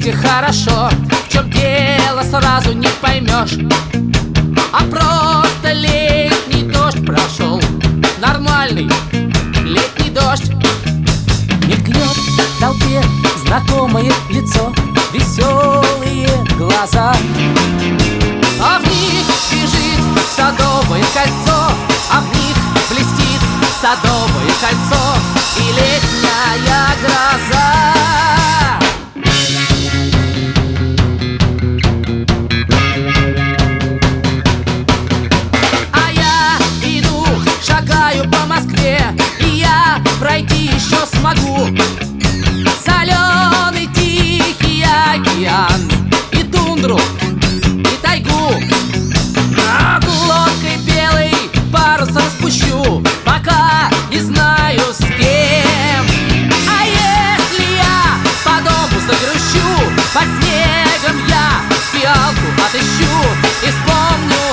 свете хорошо. В чем дело, сразу не поймешь. А просто летний дождь прошел. Нормальный летний дождь. Мелькнет в толпе знакомое лицо, веселые глаза, А в них бежит садовое кольцо, а в них блестит садовое кольцо и летняя гроза. А я иду, шагаю по Москве, и я пройти еще смогу соленый тихий океан и тундру, и тайгу. Лодкой белый парус распущу, пока не знаю с кем. А если я по дому загрущу, под снегом я фиалку отыщу и вспомню